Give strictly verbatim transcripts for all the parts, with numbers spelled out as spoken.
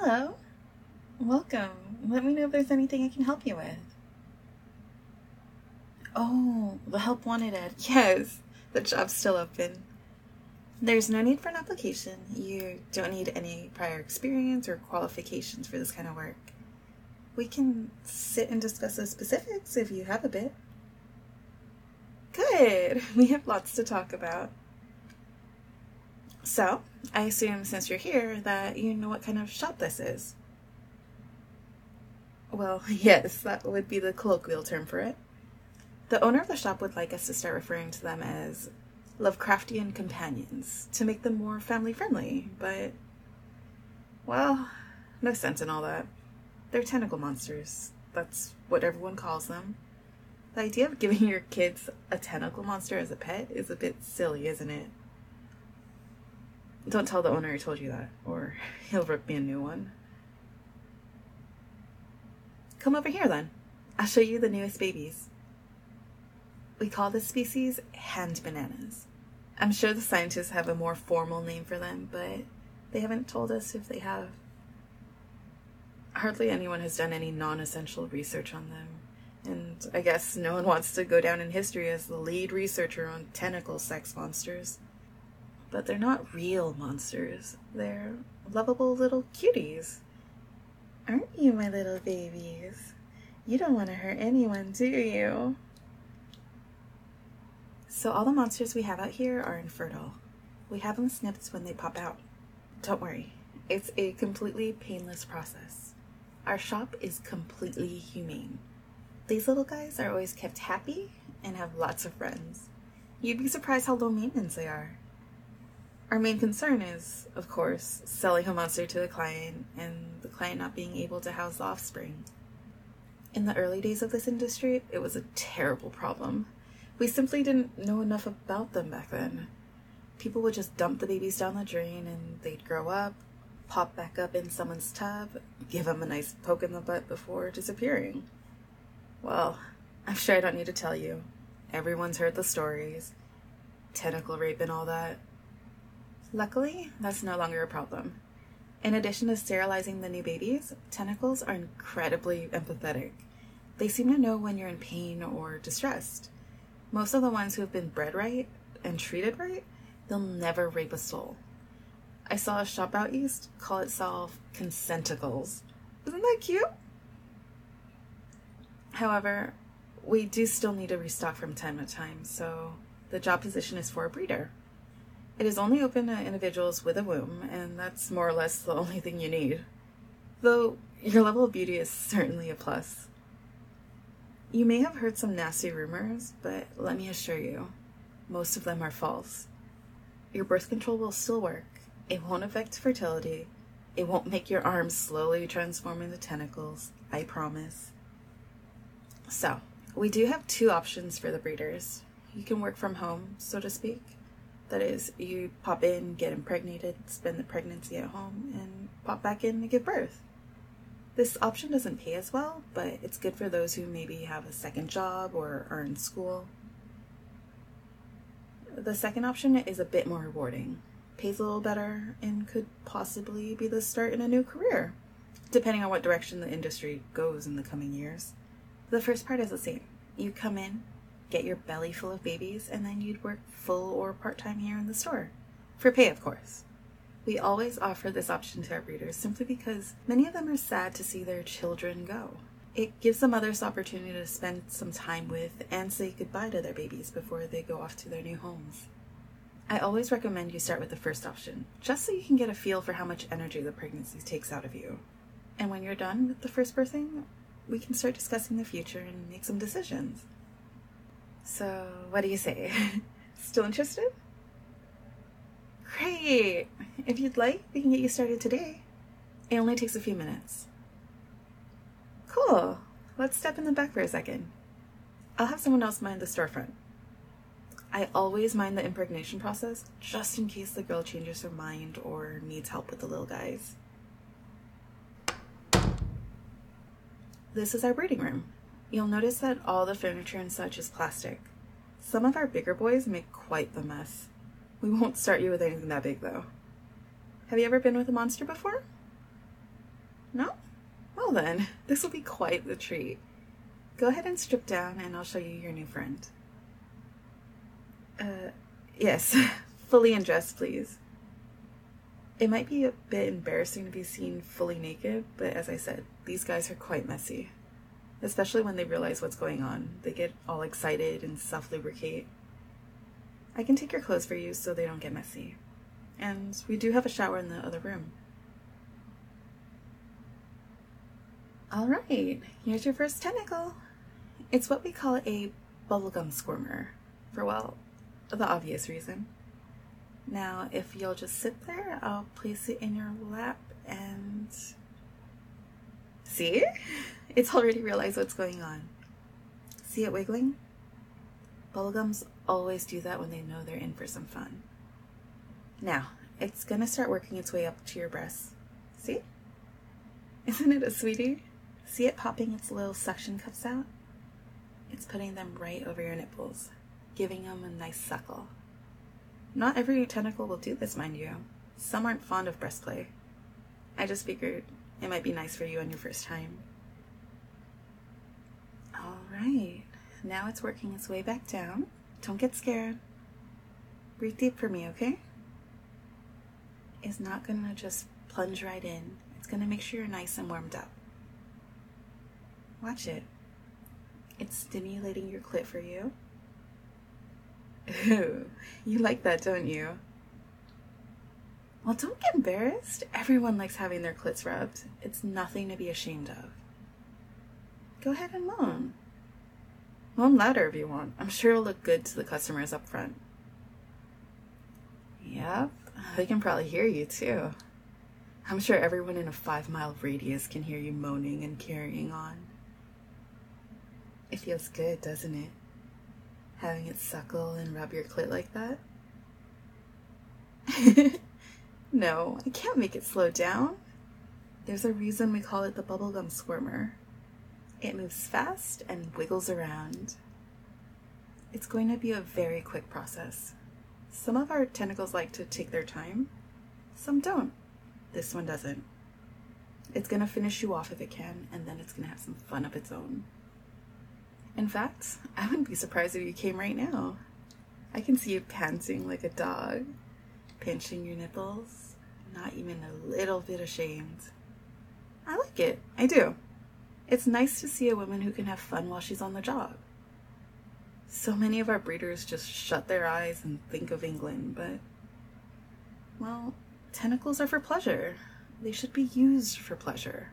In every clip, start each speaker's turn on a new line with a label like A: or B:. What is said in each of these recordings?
A: Hello. Welcome. Let me know if there's anything I can help you with. Oh, the help wanted ad. Yes, the job's still open. There's no need for an application. You don't need any prior experience or qualifications for this kind of work. We can sit and discuss the specifics if you have a bit. Good. We have lots to talk about. So, I assume since you're here that you know what kind of shop this is. Well, yes, that would be the colloquial term for it. The owner of the shop would like us to start referring to them as Lovecraftian companions to make them more family-friendly, but, well, no sense in all that. They're tentacle monsters. That's what everyone calls them. The idea of giving your kids a tentacle monster as a pet is a bit silly, isn't it? Don't tell the owner I told you that, or he'll rip me a new one. Come over here then. I'll show you the newest babies. We call this species hand bananas. I'm sure the scientists have a more formal name for them, but they haven't told us if they have. Hardly anyone has done any non-essential research on them, and I guess no one wants to go down in history as the lead researcher on tentacle sex monsters. But they're not real monsters. They're lovable little cuties. Aren't you, my little babies? You don't want to hurt anyone, do you? So all the monsters we have out here are infertile. We have them snipped when they pop out. Don't worry, it's a completely painless process. Our shop is completely humane. These little guys are always kept happy and have lots of friends. You'd be surprised how low maintenance they are. Our main concern is, of course, selling a monster to the client and the client not being able to house the offspring. In the early days of this industry, it was a terrible problem. We simply didn't know enough about them back then. People would just dump the babies down the drain and they'd grow up, pop back up in someone's tub, give them a nice poke in the butt before disappearing. Well, I'm sure I don't need to tell you. Everyone's heard the stories. Tentacle rape and all that. Luckily, that's no longer a problem. In addition to sterilizing the new babies, tentacles are incredibly empathetic. They seem to know when you're in pain or distressed. Most of the ones who have been bred right and treated right, they'll never rape a soul. I saw a shop out east call itself Consenticles. Isn't that cute? However, we do still need to restock from time to time, so the job position is for a breeder. It is only open to individuals with a womb, and that's more or less the only thing you need. Though, your level of beauty is certainly a plus. You may have heard some nasty rumors, but let me assure you, most of them are false. Your birth control will still work. It won't affect fertility. It won't make your arms slowly transform into tentacles, I promise. So, we do have two options for the breeders. You can work from home, so to speak. That is, you pop in, get impregnated, spend the pregnancy at home, and pop back in to give birth. This option doesn't pay as well, but it's good for those who maybe have a second job or are in school. The second option is a bit more rewarding, pays a little better, and could possibly be the start in a new career, depending on what direction the industry goes in the coming years. The first part is the same. You come in, get your belly full of babies, and then you'd work full or part-time here in the store. For pay, of course. We always offer this option to our breeders simply because many of them are sad to see their children go. It gives the mothers the opportunity to spend some time with and say goodbye to their babies before they go off to their new homes. I always recommend you start with the first option, just so you can get a feel for how much energy the pregnancy takes out of you. And when you're done with the first birthing, we can start discussing the future and make some decisions. So, what do you say? Still interested? Great! If you'd like, we can get you started today. It only takes a few minutes. Cool. Let's step in the back for a second. I'll have someone else mind the storefront. I always mind the impregnation process, just in case the girl changes her mind or needs help with the little guys. This is our breeding room. You'll notice that all the furniture and such is plastic. Some of our bigger boys make quite the mess. We won't start you with anything that big, though. Have you ever been with a monster before? No? Well then, this will be quite the treat. Go ahead and strip down and I'll show you your new friend. Uh, yes, fully undressed, please. It might be a bit embarrassing to be seen fully naked, but as I said, these guys are quite messy. Especially when they realize what's going on. They get all excited and self-lubricate. I can take your clothes for you so they don't get messy. And we do have a shower in the other room. Alright, here's your first tentacle. It's what we call a bubblegum squirmer, for, well, the obvious reason. Now, if you'll just sit there, I'll place it in your lap and... See? It's already realized what's going on. See it wiggling? Bubblegums always do that when they know they're in for some fun. Now, it's gonna start working its way up to your breasts. See? Isn't it a sweetie? See it popping its little suction cups out? It's putting them right over your nipples, giving them a nice suckle. Not every tentacle will do this, mind you. Some aren't fond of breast play. I just figured it might be nice for you on your first time. Alright, now it's working its way back down. Don't get scared. Breathe deep for me, okay? It's not gonna just plunge right in. It's gonna make sure you're nice and warmed up. Watch it. It's stimulating your clit for you. Ooh, you like that, don't you? Well, don't get embarrassed. Everyone likes having their clits rubbed. It's nothing to be ashamed of. Go ahead and moan. Moan louder if you want. I'm sure it'll look good to the customers up front. Yep, they can probably hear you too. I'm sure everyone in a five mile radius can hear you moaning and carrying on. It feels good, doesn't it? Having it suckle and rub your clit like that? No, I can't make it slow down. There's a reason we call it the bubblegum squirmer. It moves fast and wiggles around. It's going to be a very quick process. Some of our tentacles like to take their time. Some don't. This one doesn't. It's going to finish you off if it can, and then it's going to have some fun of its own. In fact, I wouldn't be surprised if you came right now. I can see you panting like a dog, pinching your nipples, not even a little bit ashamed. I like it. I do. It's nice to see a woman who can have fun while she's on the job. So many of our breeders just shut their eyes and think of England, but, well, tentacles are for pleasure. They should be used for pleasure.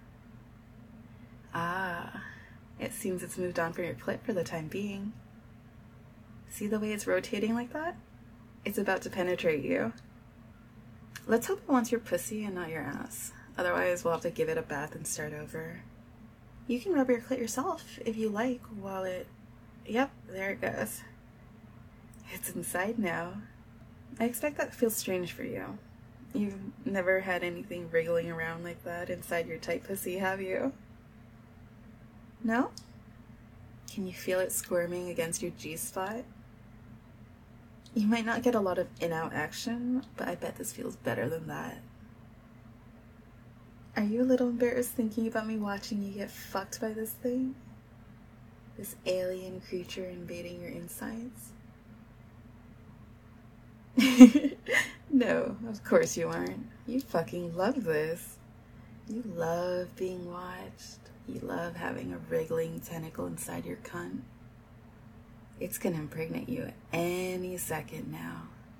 A: Ah, it seems it's moved on from your clit for the time being. See the way it's rotating like that? It's about to penetrate you. Let's hope it wants your pussy and not your ass. Otherwise, we'll have to give it a bath and start over. You can rub your clit yourself if you like while it... Yep, there it goes. It's inside now. I expect that feels strange for you. You've never had anything wriggling around like that inside your tight pussy, have you? No? Can you feel it squirming against your G-spot? You might not get a lot of in-out action, but I bet this feels better than that. Are you a little embarrassed thinking about me watching you get fucked by this thing? This alien creature invading your insides? No, of course you aren't. You fucking love this. You love being watched. You love having a wriggling tentacle inside your cunt. It's gonna impregnate you any second now.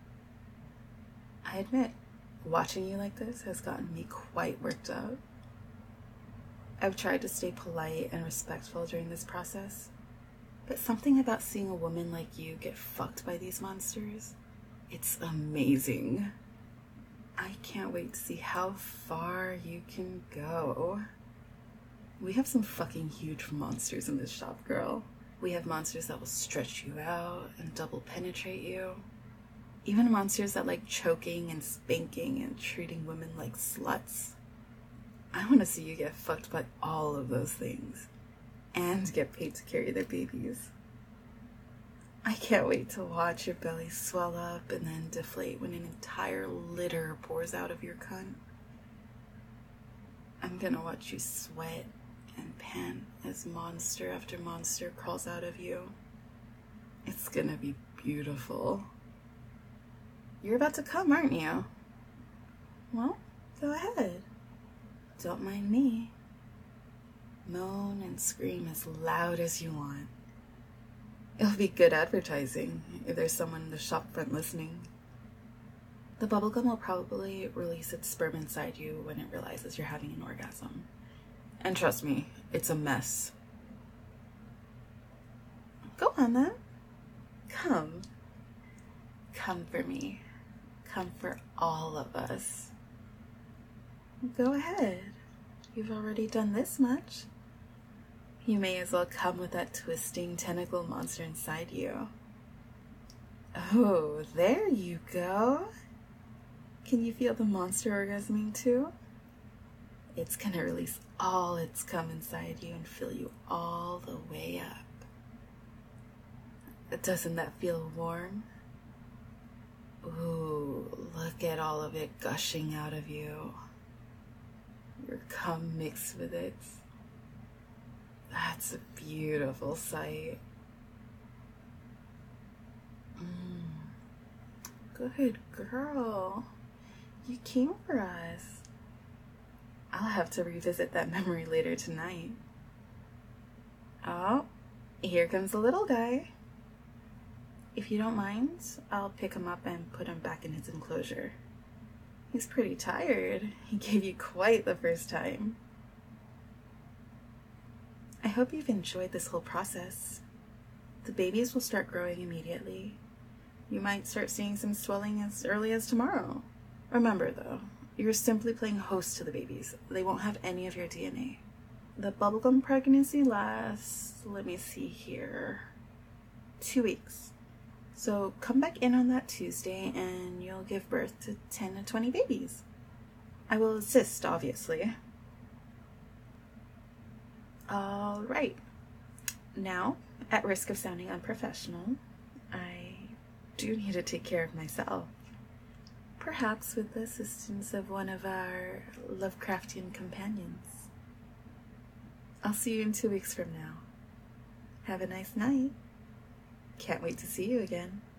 A: I admit, watching you like this has gotten me quite worked up. I've tried to stay polite and respectful during this process, but something about seeing a woman like you get fucked by these monsters, it's amazing. I can't wait to see how far you can go. We have some fucking huge monsters in this shop, girl. We have monsters that will stretch you out and double penetrate you. Even monsters that like choking and spanking and treating women like sluts. I want to see you get fucked by all of those things and get paid to carry their babies. I can't wait to watch your belly swell up and then deflate when an entire litter pours out of your cunt. I'm gonna watch you sweat and pant as monster after monster crawls out of you. It's gonna be beautiful. You're about to come, aren't you? Well, go ahead. Don't mind me. Moan and scream as loud as you want. It'll be good advertising if there's someone in the shop front listening. The bubblegum will probably release its sperm inside you when it realizes you're having an orgasm. And trust me, it's a mess. Go on then. Come. Come for me. Come for all of us. Go ahead. You've already done this much. You may as well come with that twisting tentacle monster inside you. Oh, there you go. Can you feel the monster orgasming too? It's gonna release all its cum inside you and fill you all the way up. Doesn't that feel warm? Ooh, look at all of it gushing out of you. Your cum mixed with it. That's a beautiful sight. Mm. Good girl. You came for us. I'll have to revisit that memory later tonight. Oh, here comes the little guy. If you don't mind, I'll pick him up and put him back in his enclosure. He's pretty tired. He gave you quite the first time. I hope you've enjoyed this whole process. The babies will start growing immediately. You might start seeing some swelling as early as tomorrow. Remember though, you're simply playing host to the babies. They won't have any of your D N A. The bubblegum pregnancy lasts, let me see here, two weeks. So come back in on that Tuesday and you'll give birth to ten to twenty babies. I will assist, obviously. All right. Now, at risk of sounding unprofessional, I do need to take care of myself. Perhaps with the assistance of one of our Lovecraftian companions. I'll see you in two weeks from now. Have a nice night. Can't wait to see you again.